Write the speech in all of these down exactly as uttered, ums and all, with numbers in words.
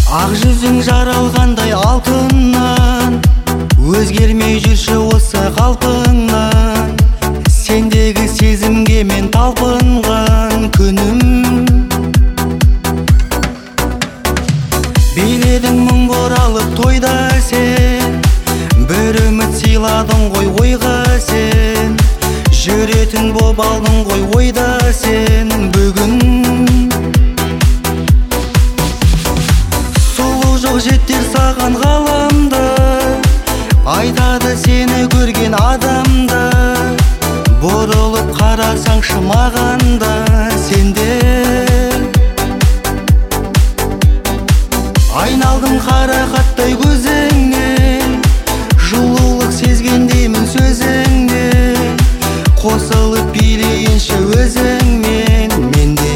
Ақ жүзің жаралғандай алтыннан, өзгермей жүрші осы қалпыңнан. Сендегі сезімге мен талпынған күнім. Биледің мың боралып тойда сен, бір үміт сыйладың ғой ойға сен. Жүретін боп алдың ғой ойда сен бүгін. Сұлу жоқ жетер саған ғаламда, айтады сені көрген адамда. Бұрылып қарасаңшы маған да сенде. Айналдым қарақаттай көзіңнен, жылулық сезгендеймін сөзіңнен. Қосылып билейінші өзіңмен менде.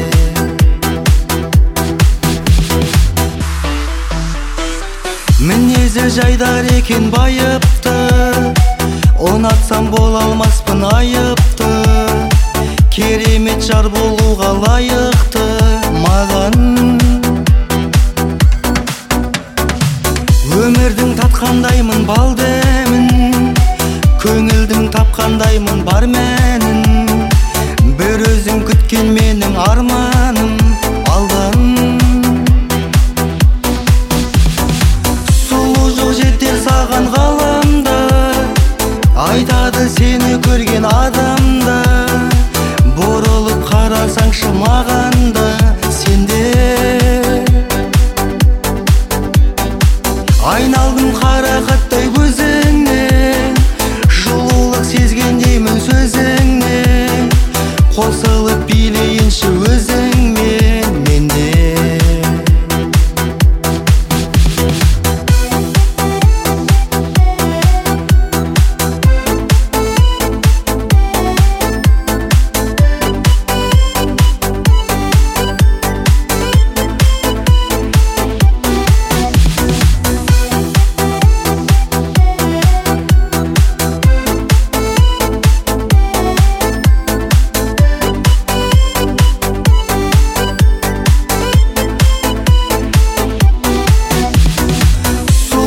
Мінезі жайдар екен байыпты, ұнатсам бола алмаспын айыпты. Керемет жар болуға лайықты маған. Өмірдің татқандаймын бал дәмін, көңілдің тапқандаймын бар мәнін. Бір өзің күткен менің арманым алдан. Сұлу жоқ жетер саған ғаламда, айтады сені көрген адамда. Бұрылып қарасаңшы маған да сенде. Айналдым қарақаттай көзіңнен, жылулық сезгендеймін сөзіңнен. Қосылып билейінші өзіңмен менде.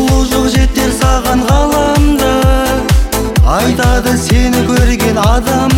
Айтады сені көрген адам